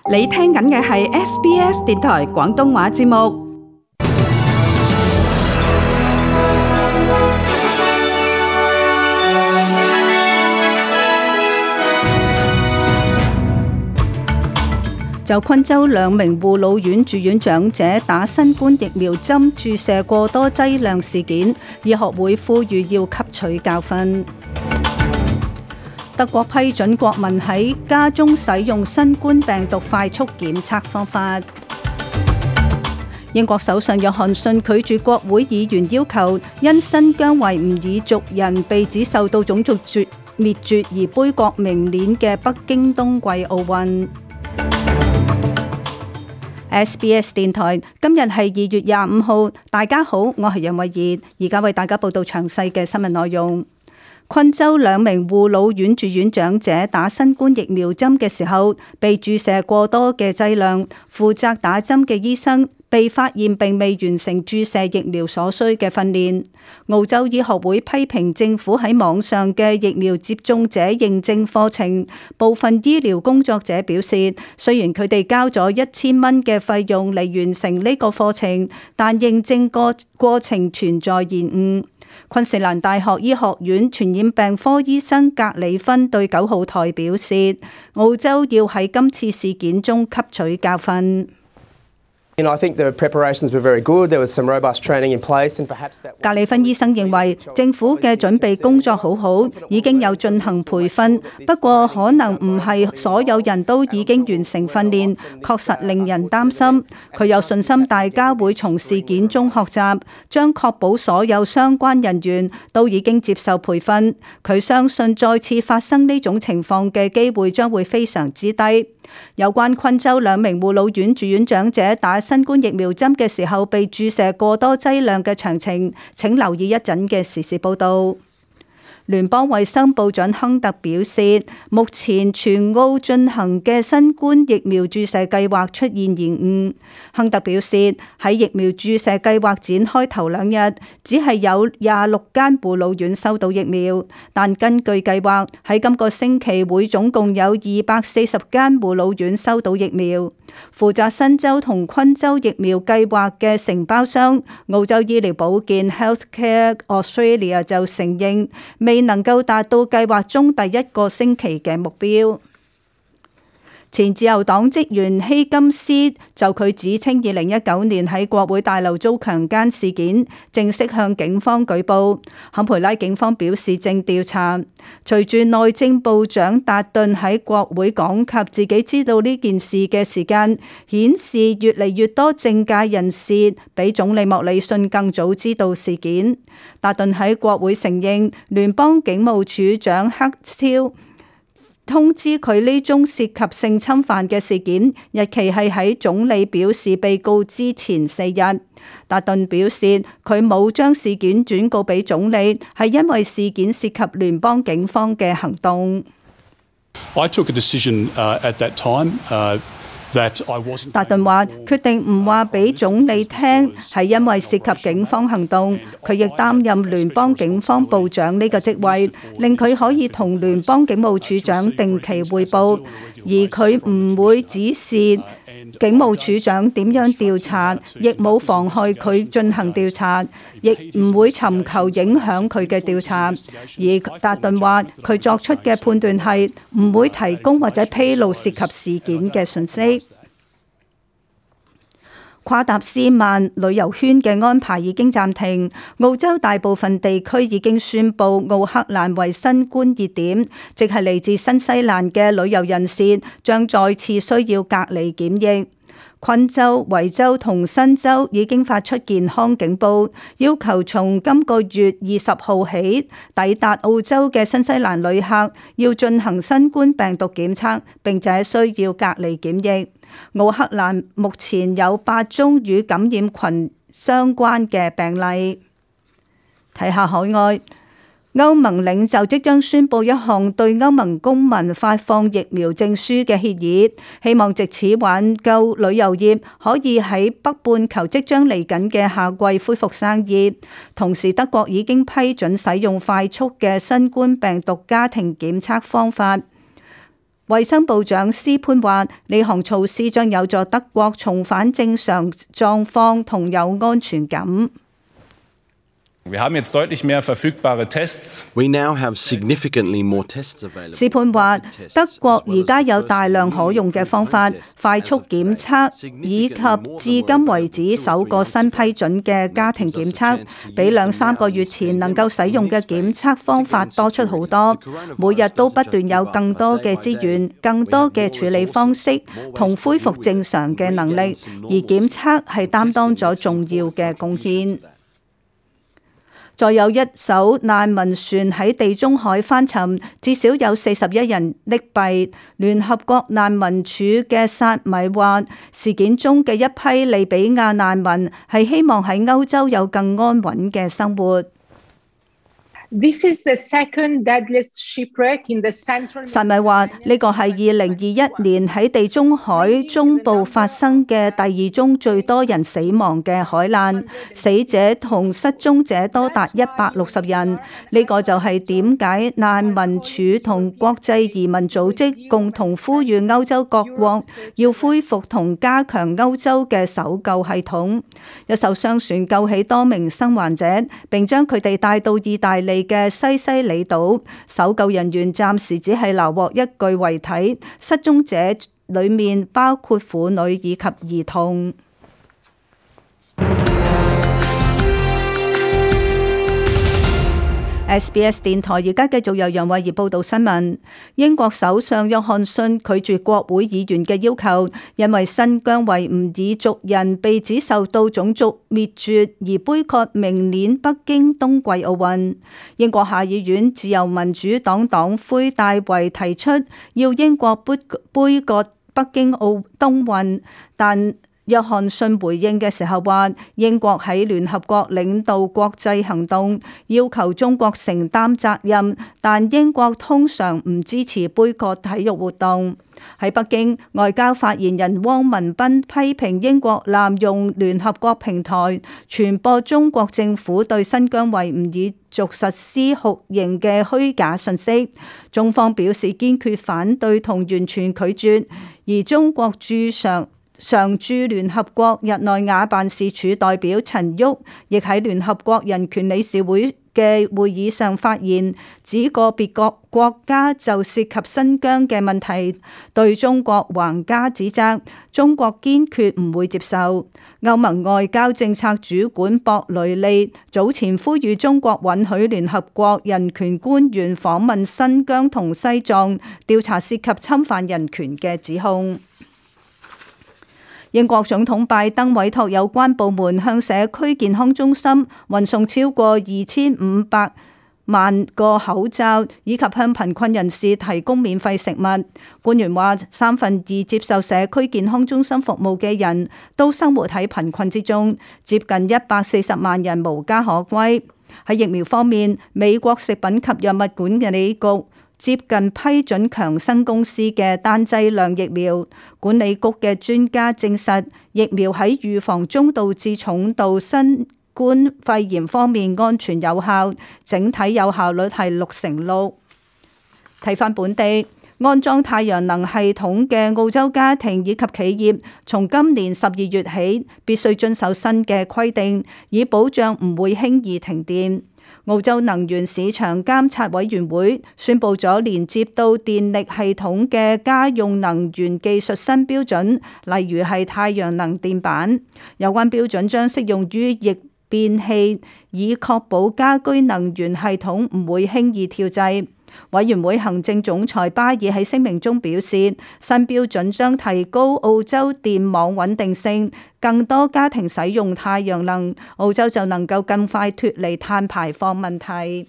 你聽緊嘅係 SBS 電台廣東話節目。就昆州兩名護老院住院長者打新冠疫苗針注射過多劑量事件，醫學會呼籲要吸取教訓。德國批准國民喺家中使用新冠病毒快速檢測方法。英國首相約翰遜拒絕國會議員要求因新疆維吾爾族人被指受到種族滅絕而杯葛明年嘅北京冬季奧運。SBS 電台今日係2月25號，大家好，我係楊慧儀，而家為大家報道詳細嘅新聞內容。昆州兩名護老院住院長者打新冠疫苗針嘅時候，被注射過多嘅劑量，負責打針嘅醫生被發現並未完成注射疫苗所需嘅訓練。澳洲醫學會批評政府喺網上嘅疫苗接種者認證課程，部分醫療工作者表示，雖然佢哋交咗1000蚊嘅費用嚟完成呢個課程，但認證過程存在延誤。昆士蘭大學醫學院傳染病科醫生格里芬對9號台表示，澳洲要喺今次事件中吸取教訓。格里芬醫生認為政府嘅準備工作好好，已經有進行培訓，不過可能唔係所有人都已經完成訓練，確實令人擔心。佢有信心大家會從事件中學習，將確保所有相關人員都已經接受培訓。佢相信再次發生呢種情況嘅機會將會非常之低。有關昆州兩名護老院住院長者打新冠疫苗針嘅時候被注射過多劑量嘅詳情，請留意一陣嘅時事報道。聯邦衛生部長亨特表示，目前全澳進行嘅新冠疫苗注射計劃出現延誤。亨特表示，喺疫苗注射計劃展開頭2日，只係有26間護老院收到疫苗，但根據計劃，喺今個星期會總共有240間護老院收到疫苗。負責新州同昆州疫苗計劃嘅承包商澳洲醫療保健 Healthcare Australia 就承認未能夠達到計劃中第1個星期嘅目標。前自由黨職員希金斯就佢指稱2019年喺國會大樓遭強姦事件，正式向警方舉報。坎培拉警方表示正調查。隨住內政部長達頓喺國會講及自己知道呢件事嘅時間，顯示越嚟越多政界人士比總理莫里遜更早知道事件。達頓喺國會承認聯邦警務處長克超通知佢呢宗涉及性侵犯嘅事件，日期係喺總理表示被告之前4日。達頓表示佢冇將事件轉告俾總理，係因為事件涉及聯邦警方嘅行動。 I took a decision at that time 達頓話決定唔話俾總理聽，係因為涉及警方行動。佢亦擔任聯邦警方部長呢個職位，令佢可以同聯邦警務處長定期匯報，而佢唔會指示警務處長點樣調查，亦冇妨害佢進行調查，亦唔會尋求影響佢嘅調查。而達頓話佢作出嘅判斷係唔會提供或者披露涉及事件嘅信息。跨達斯曼旅遊圈嘅安排已經暫停，澳洲大部分地區已經宣布奧克蘭為新冠熱點，即係嚟自新西蘭嘅旅遊人士將再次需要隔離檢疫。昆州、維州同新州已經發出健康警報，要求從今個月20號起抵達澳洲嘅新西蘭旅客要進行新冠病毒檢測，並且需要隔離檢疫。奧克蘭目前有8宗與感染群相關嘅病例。睇下海外，歐盟領袖即將宣布一項對歐盟公民發放疫苗證書嘅協議，希望藉此挽救旅遊業可以喺北半球即將嚟緊嘅夏季恢復生意。同時，德國已經批准使用快速嘅新冠病毒家庭檢測方法。 衛生部長斯潘話：呢項措施將有助德國重返正常狀況同有安全感。 Wir haben jetzt deutlich mehr verfügbare Tests. We now have significantly more tests available. 斯潘話：德國而家有大量可用嘅方法，快速檢測以及至今為止首個新批准嘅家庭檢測，比2-3個月前能夠使用嘅檢測方法多出好多。每日都不斷有更多嘅資源、更多嘅處理方式同恢復正常嘅能力，而檢測係擔當咗重要嘅貢獻。再有一艘難民船喺地中海翻沉，至少有41人溺斃。聯合國難民署嘅薩米話，事件中嘅一批利比亞難民係希望喺歐洲有更安穩嘅生活。 This is the second deadliest shipwreck in the central. 薩米話：呢個係2021年喺地中海中部發生嘅第2宗最多人死亡嘅海難，死者同失蹤者多達160人。呢個就係點解難民署同國際移民組織共同呼籲歐洲各國要恢復同加強歐洲嘅搜救系統。一艘商船救起多名生還者，並將佢哋帶到意大利嘅西西里島，搜救人員暫時只係撈獲一具遺體，失蹤者裏面包括婦女以及兒童。SBS 電台而家繼續由楊慧儀報道新聞。英國首相約翰遜拒絕國會議員嘅要求，因為新疆維吾爾族人被指受到種族滅絕而杯葛明年北京冬季奧運。英國下議院自由民主黨黨魁戴維提出要英國杯葛北京冬運，但約翰遜回應嘅時候話，英國喺聯合國領導國際行動，要求中國承擔責任，但英國通常唔支持杯葛體育活動。喺北京，外交發言人汪文斌批評英國濫用聯合國平台，傳播中國政府對新疆維吾爾族實施酷刑嘅虛假信息。中方表示堅決反對同完全拒絕，而中國常駐聯合國日內瓦辦事處代表陳旭亦喺聯合國人權理事會嘅會議上發言，指個別國家就涉及新疆嘅問題對中國橫加指責，中國堅決唔會接受。歐盟外交政策主管博雷利早前呼籲中國允許聯合國人權官員訪問新疆同西藏，調查涉及侵犯人權嘅指控。英國總統拜登委託有關部門向社區健康中心運送超過2500萬個口罩，以及向貧困人士提供免費食物。官員話，2/3接受社區健康中心服務嘅人都生活喺貧困之中，接近140萬人無家可歸。喺疫苗方面，美國食品及藥物管理局接近批准強生公司嘅單劑量疫苗。管理局嘅專家證實，疫苗喺預防中度至重度新冠肺炎方面安全有效，整體有效率係6%。睇返本地，安裝太陽能系統嘅澳洲家庭以及企業，從今年12月起必須遵守新嘅規定，以保障唔會輕易停電。澳洲能源市場監察委員會宣布咗連接到電力系統嘅家用能源技術新標準，例如係太陽能電板。有關標準將適用於逆變器，以確保家居能源系統唔會輕易跳掣。委員會行政總裁巴爾喺聲明中表示，新標準將提高澳洲電網穩定性，更多家庭使用太陽能，澳洲就能夠更快脫離碳排放問題。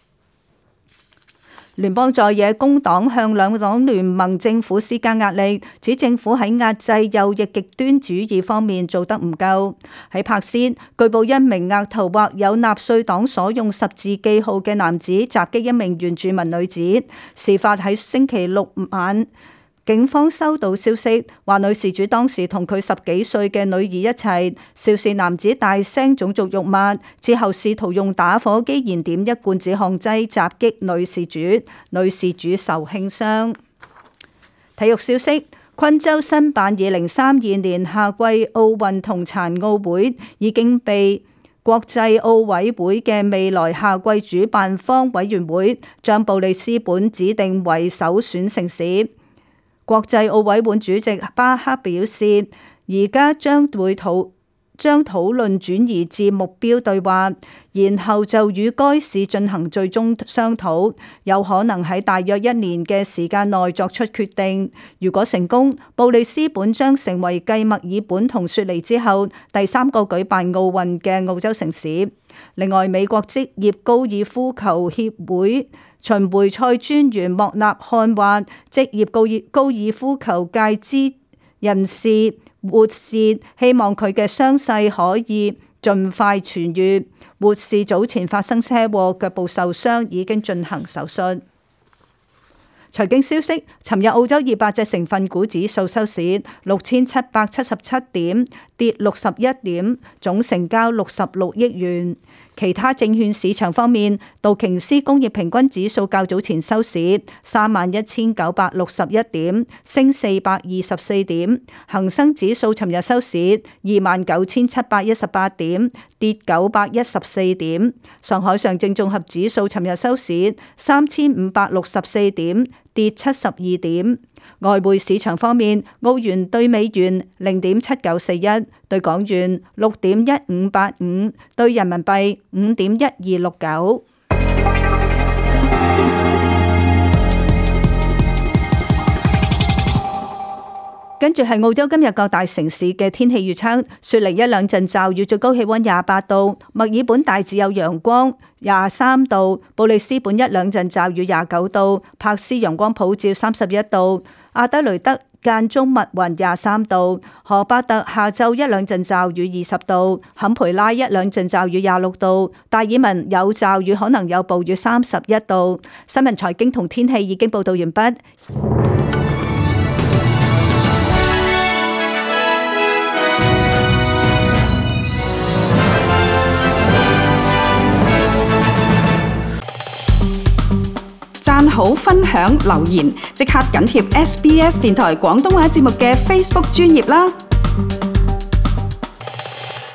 聯邦在野工黨向兩黨聯盟政府施加壓力，指政府喺壓制右翼極端主義方面做得唔夠。喺珀斯，據報一名額頭畫有納粹黨所用十字記號嘅男子襲擊一名原住民女子，事發喺星期六晚。警方收到消息，話女事主當時同佢10幾歲嘅女兒一齊，肇事男子大聲種族辱罵，之後試圖用打火機燃點一罐止汗劑襲擊女事主，女事主受輕傷。 體育消息，昆州申辦2032年夏季奧運同殘奧會已經被國際奧委會嘅未來夏季主辦方委員會將布里斯本指定為首選城市。國際奧委會主席巴克表示，而家將討論轉移至目標對話，然後就與該市進行最終商討，有可能喺大約1年嘅時間內作出決定。如果成功，布里斯本將成為繼墨爾本同雪梨之後第3個舉辦奧運嘅澳洲城市。另外，美國職業高爾夫球協會巡迴賽專員莫納漢話，職業高爾夫球界之人士活士希望佢嘅傷勢可以盡快痊癒。活士早前發生車禍，腳部受傷，已經進行手術。財經消息，尋日澳洲200隻成分股指數收市6777點，跌61點，總成交66億元。其他證券市場方面，道瓊斯工業平均指數較早前收市31,961點，升424點；恒生指數尋日收市29,718點，跌914點；上海上證綜合指數尋日收市3,564點，跌72點。外匯市場方面，澳元對美元0.7941，對港元6.1585，對人民幣5.1269。跟住係澳洲今日各大城市嘅天氣預測：雪梨1兩陣驟雨，最高氣溫28度；墨爾本大致有陽光，23度；布里斯本1兩陣驟雨，29度；柏斯陽光普照，31度；阿德雷德間中密雲，23度；荷伯特下晝1兩陣驟雨，20度；坎培拉1兩陣驟雨，26度；達爾文有驟雨，可能有暴雨，31度。新聞財經同天氣已經報道完畢。 讚好、分享、留言，即刻緊貼SBS 電台廣東話節目嘅 Facebook 專頁啦！